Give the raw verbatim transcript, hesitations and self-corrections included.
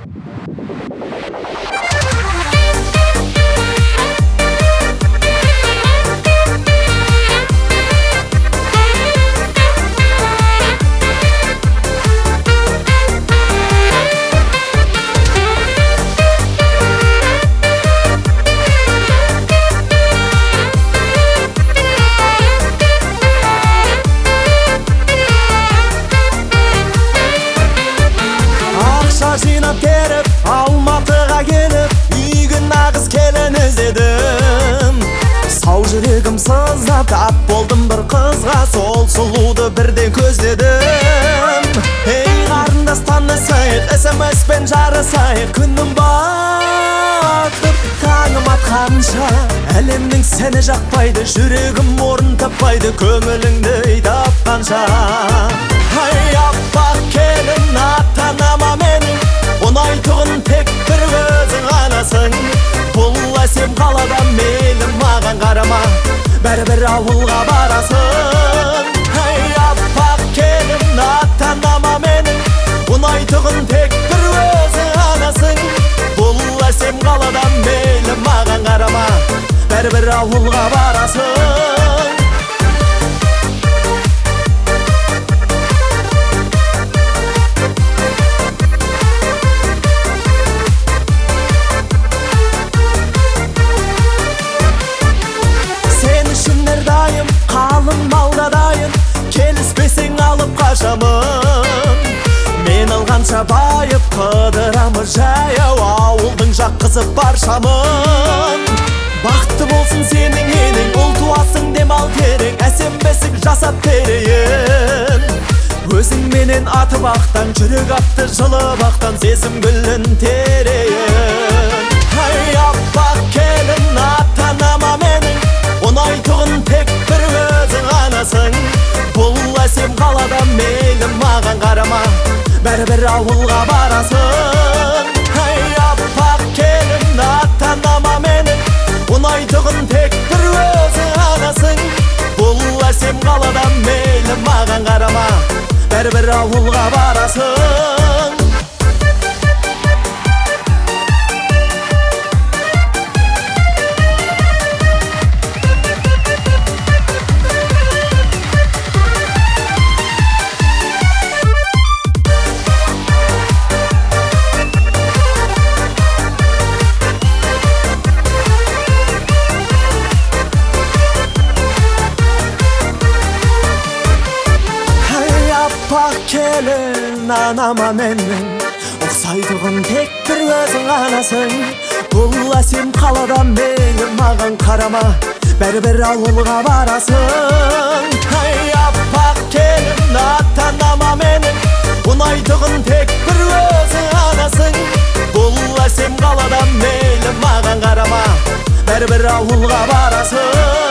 Жинап теріп, Алматыға келіп, үйге нағыз келін іздедім. Сау жүрегім сыздап, тап болдым бір қызға, сол сұлуды бірден көздедім. Ей қарындас, танысайық, смс-пен жарысайық, күнім батып, таңым атқанша. Әлемнің сені жақпайды, жүрегім орын таппайды, көңіліңді тапқанша. Ай аппақ келін, ата-анама менің ұнайтұғын тек бір өзің ғанасың. Бұл әсем қалада мейлі маған қарама, бәрібір ауылға барасың. Ай аппақ келін, ата-анама менің ұнайтұғын тек бір өзің ғанасың. Бұл әсем қалада мейлі маған қарама, бәрібір ауылға барасың. Қалың малда дайын, келіспесең алып қашамын. Мен алғанша байып, қыдырамыз жаяу, ауылдың жаққызып баршамын. Бақытты болсын сенің енең, ұл туасың демал терең, әсем бесік жасап терейін. Өзің менен аты бақтан, жүрек атты жылы бақтан, сезім гүлін терейін. Ай аппақ келін, ата-анама менің ұнайтұғын тек бір өзің ғанасың. Бұл әсем қалада мейлі маған қарама, бәрібір ауылға барасың. Ай аппақ келін, ата-анама менің ұнайтұғын тек бір өзің ғанасың. Бұл әсем қалада мейлі маған қарама, бәрібір ауылға барасың. Аппақ келін, анама менің ұқсайтұғын тек бір өзің ғанасың. Бұл әсем қалада мейлі маған қарама, бәрібір ауылға барасың. Ай аппақ келін, ата-анама менің ұнайтұғын тек бір өзің ғанасың. Бұл әсем қалада мейлі маған қарама, бәрібір ауылға барасың.